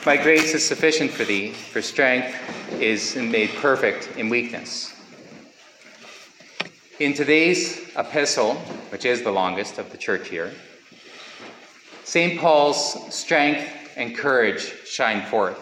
My grace is sufficient for thee, for strength is made perfect in weakness. In today's epistle, which is the longest of the church here, St. Paul's strength and courage shine forth.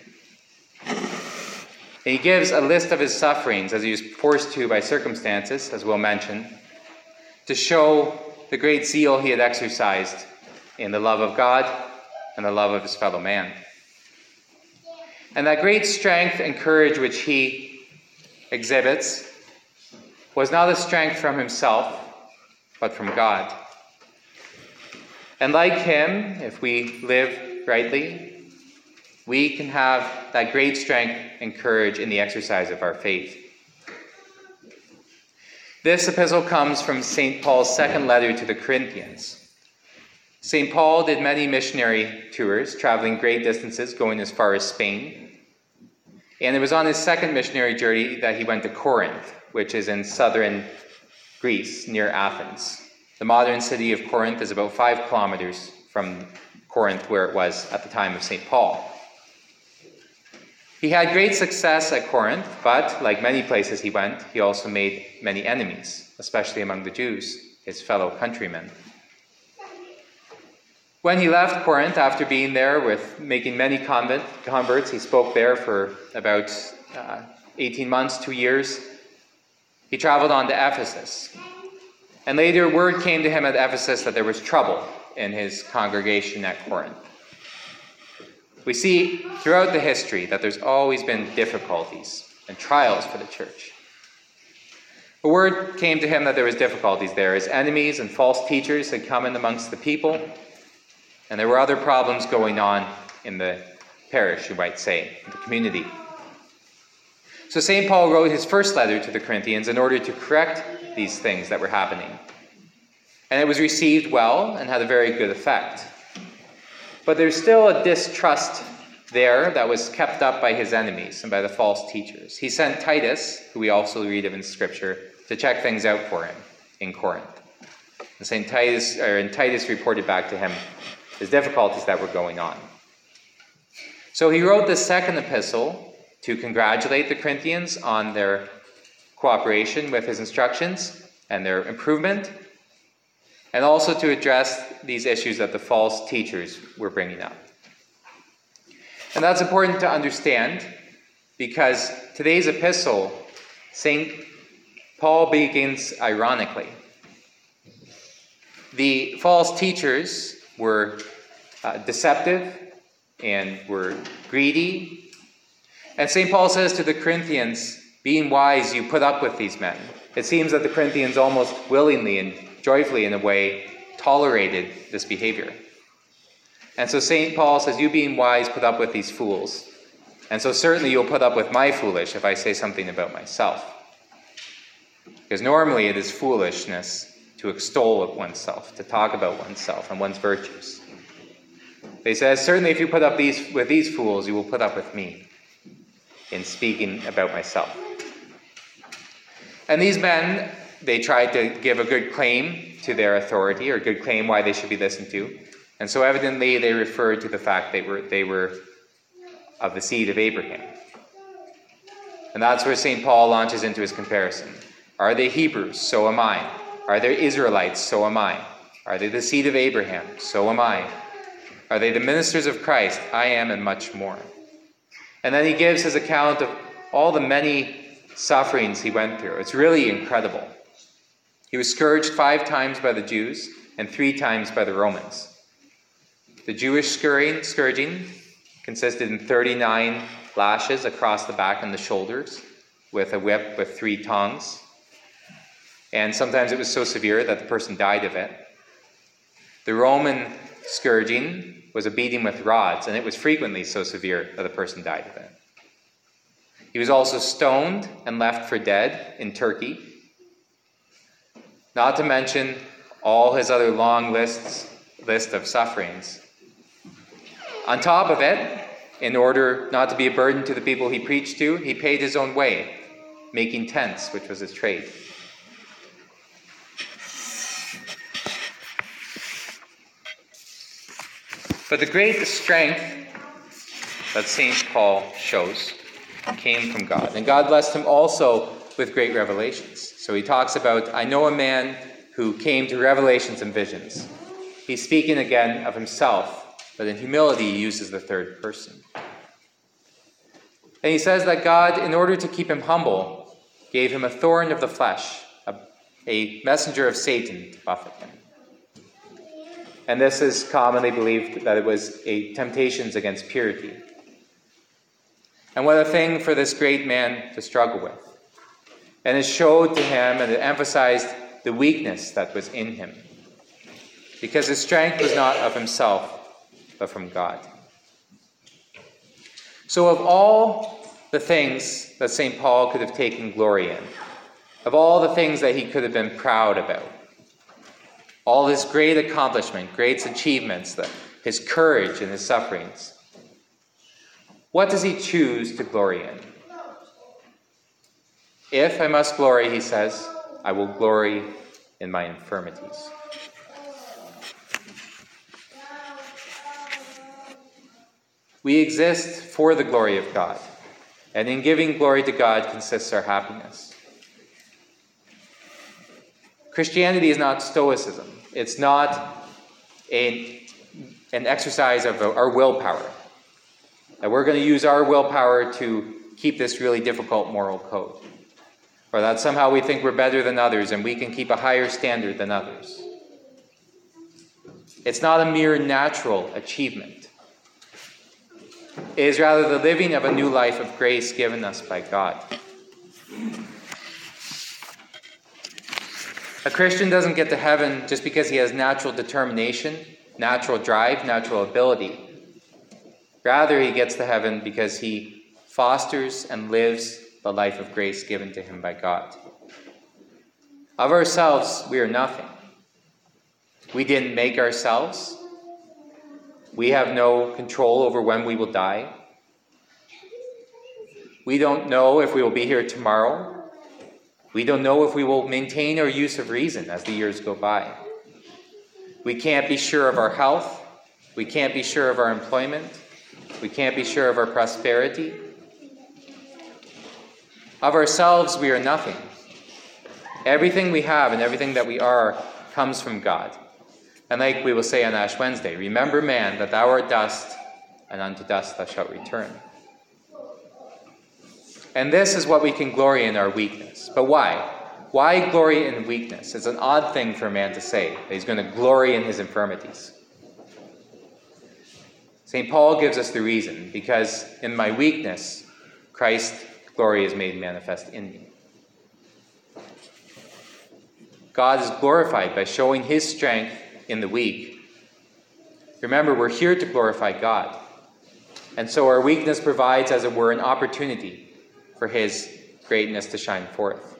And he gives a list of his sufferings as he was forced to by circumstances, as we'll mention, to show the great zeal he had exercised in the love of God and the love of his fellow man. And that great strength and courage which he exhibits was not a strength from himself, but from God. And like him, if we live rightly, we can have that great strength and courage in the exercise of our faith. This epistle comes from St. Paul's second letter to the Corinthians. St. Paul did many missionary tours, traveling great distances, going as far as Spain. And it was on his second missionary journey that he went to Corinth, which is in southern Greece, near Athens. The modern city of Corinth is about 5 kilometers from Corinth, where it was at the time of St. Paul. He had great success at Corinth, but like many places he went, he also made many enemies, especially among the Jews, his fellow countrymen. When he left Corinth, after being there with making many converts, he spoke there for about 18 months, 2 years. He traveled on to Ephesus. And later word came to him at Ephesus that there was trouble in his congregation at Corinth. We see throughout the history that there's always been difficulties and trials for the church. The word came to him that there was difficulties there, as enemies and false teachers had come in amongst the people, and there were other problems going on in the parish, you might say, in the community. So St. Paul wrote his first letter to the Corinthians in order to correct these things that were happening. And it was received well and had a very good effect. But there's still a distrust there that was kept up by his enemies and by the false teachers. He sent Titus, who we also read of in Scripture, to check things out for him in Corinth. And Titus reported back to him his difficulties that were going on. So he wrote this second epistle to congratulate the Corinthians on their cooperation with his instructions and their improvement, and also to address these issues that the false teachers were bringing up. And that's important to understand because today's epistle, St. Paul begins ironically. The false teachers were deceptive and were greedy. And St. Paul says to the Corinthians, being wise, you put up with these men. It seems that the Corinthians almost willingly and joyfully, in a way, tolerated this behavior. And so St. Paul says, you being wise, put up with these fools. And so certainly you'll put up with my foolish if I say something about myself. Because normally it is foolishness to extol oneself, to talk about oneself and one's virtues. He says, certainly if you put up with these fools, you will put up with me in speaking about myself. And these men, they tried to give a good claim to their authority, or a good claim why they should be listened to. And so evidently they referred to the fact they were of the seed of Abraham. And that's where St. Paul launches into his comparison. Are they Hebrews? So am I. Are they Israelites? So am I. Are they the seed of Abraham? So am I. Are they the ministers of Christ? I am, and much more. And then he gives his account of all the many sufferings he went through. It's really incredible. He was scourged 5 times by the Jews and 3 times by the Romans. The Jewish scourging consisted in 39 lashes across the back and the shoulders with a whip with 3 tongs. And sometimes it was so severe that the person died of it. The Roman scourging was a beating with rods, and it was frequently so severe that the person died of it. He was also stoned and left for dead in Turkey. Not to mention all his other long list of sufferings. On top of it, in order not to be a burden to the people he preached to, he paid his own way, making tents, which was his trade. But the great strength that St. Paul shows came from God. And God blessed him also with great revelations. So he talks about, I know a man who came to revelations and visions. He's speaking again of himself, but in humility he uses the third person. And he says that God, in order to keep him humble, gave him a thorn of the flesh, a messenger of Satan to buffet him. And this is commonly believed that it was a temptations against purity. And what a thing for this great man to struggle with. And it showed to him and it emphasized the weakness that was in him. Because his strength was not of himself, but from God. So of all the things that St. Paul could have taken glory in, of all the things that he could have been proud about, all his great accomplishment, great achievements, his courage and his sufferings, what does he choose to glory in? If I must glory, he says, I will glory in my infirmities. We exist for the glory of God, and in giving glory to God consists our happiness. Christianity is not stoicism. It's not an exercise of our willpower. That we're going to use our willpower to keep this really difficult moral code. Or that somehow we think we're better than others and we can keep a higher standard than others. It's not a mere natural achievement. It is rather the living of a new life of grace given us by God. A Christian doesn't get to heaven just because he has natural determination, natural drive, natural ability. Rather, he gets to heaven because he fosters and lives the life of grace given to him by God. Of ourselves, we are nothing. We didn't make ourselves. We have no control over when we will die. We don't know if we will be here tomorrow. We don't know if we will maintain our use of reason as the years go by. We can't be sure of our health. We can't be sure of our employment. We can't be sure of our prosperity. Of ourselves, we are nothing. Everything we have and everything that we are comes from God. And like we will say on Ash Wednesday, remember, man, that thou art dust, and unto dust thou shalt return. And this is what we can glory in our weakness. But why? Why glory in weakness? It's an odd thing for a man to say, that he's going to glory in his infirmities. St. Paul gives us the reason, because in my weakness, Christ's glory is made manifest in me. God is glorified by showing his strength in the weak. Remember, we're here to glorify God. And so our weakness provides, as it were, an opportunity for his greatness to shine forth.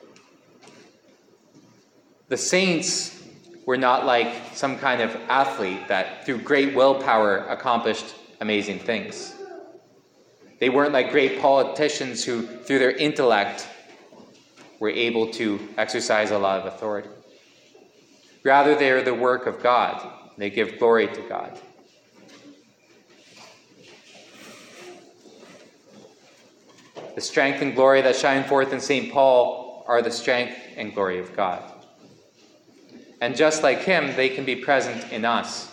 The saints were not like some kind of athlete that through great willpower accomplished amazing things. They weren't like great politicians who, through their intellect, were able to exercise a lot of authority. Rather, they are the work of God. They give glory to God. The strength and glory that shine forth in St. Paul are the strength and glory of God. And just like him, they can be present in us.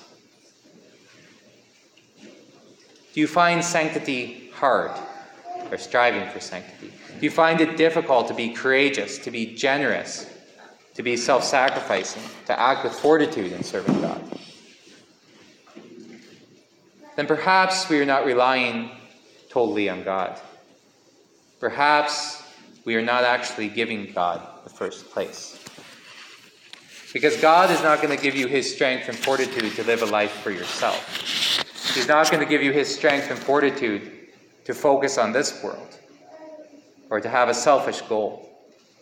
Do you find sanctity hard, or striving for sanctity? Do you find it difficult to be courageous, to be generous, to be self-sacrificing, to act with fortitude in serving God? Then perhaps we are not relying totally on God. Perhaps we are not actually giving God the first place. Because God is not going to give you his strength and fortitude to live a life for yourself. He's not going to give you his strength and fortitude to focus on this world or to have a selfish goal.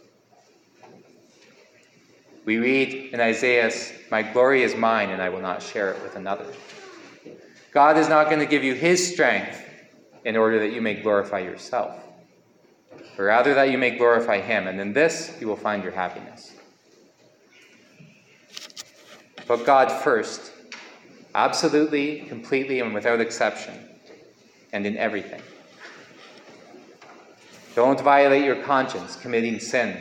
We read in Isaiah, "My glory is mine, and I will not share it with another." God is not going to give you his strength in order that you may glorify yourself, but rather that you may glorify him, and in this you will find your happiness. Put God first, absolutely, completely, and without exception, and in everything. Don't violate your conscience committing sin.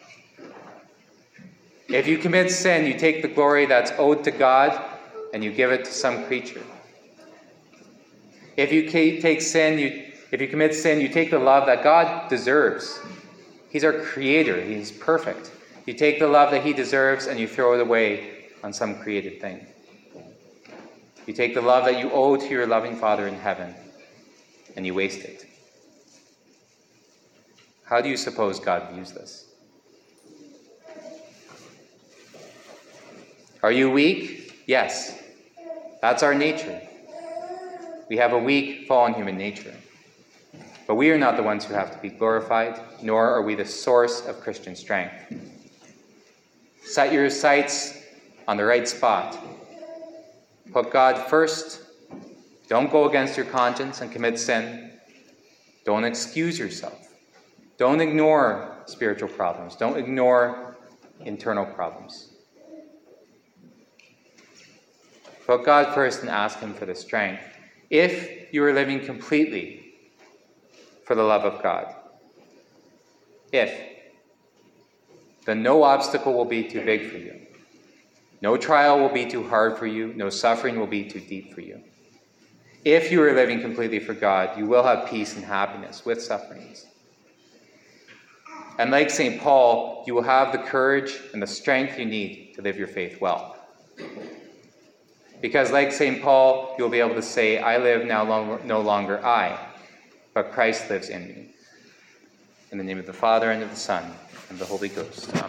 If you commit sin, you take the glory that's owed to God and you give it to some creature. If you commit sin, you take the love that God deserves. He's our creator. He's perfect. You take the love that he deserves and you throw it away on some created thing. You take the love that you owe to your loving Father in heaven and you waste it. How do you suppose God views this? Are you weak? Yes. That's our nature. We have a weak, fallen human nature. But we are not the ones who have to be glorified, nor are we the source of Christian strength. Set your sights on the right spot. Put God first. Don't go against your conscience and commit sin. Don't excuse yourself. Don't ignore spiritual problems. Don't ignore internal problems. Put God first and ask him for the strength. If you are living completely for the love of God, then no obstacle will be too big for you. No trial will be too hard for you. No suffering will be too deep for you. If you are living completely for God, you will have peace and happiness with sufferings. And like St. Paul, you will have the courage and the strength you need to live your faith well. Because like St. Paul, you'll be able to say, I live no longer I, but Christ lives in me. In the name of the Father, and of the Son, and of the Holy Ghost. Amen.